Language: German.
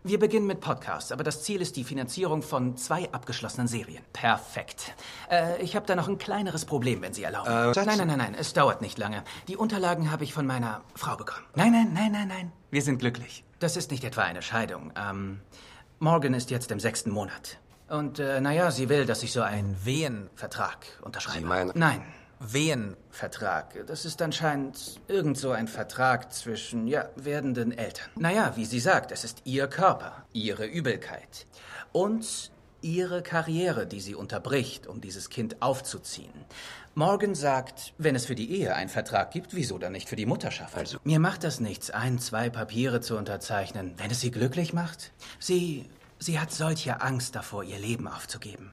Wir beginnen mit Podcasts, aber das Ziel ist die Finanzierung von 2 abgeschlossenen Serien. Perfekt. Ich habe da noch ein kleineres Problem, wenn Sie erlauben. Nein, es dauert nicht lange. Die Unterlagen habe ich von meiner Frau bekommen. Nein. Wir sind glücklich. Das ist nicht etwa eine Scheidung. Morgan ist jetzt im 6. Monat. Und sie will, dass ich so einen Wehenvertrag unterschreibe. Sie meinen? Nein. Wehenvertrag. Das ist anscheinend irgend so ein Vertrag zwischen, werdenden Eltern. Wie sie sagt, es ist ihr Körper, ihre Übelkeit und ihre Karriere, die sie unterbricht, um dieses Kind aufzuziehen. Morgan sagt, wenn es für die Ehe einen Vertrag gibt, wieso dann nicht für die Mutterschaft? Also, mir macht das nichts, 1, 2 Papiere zu unterzeichnen, wenn es sie glücklich macht. Sie hat solche Angst davor, ihr Leben aufzugeben.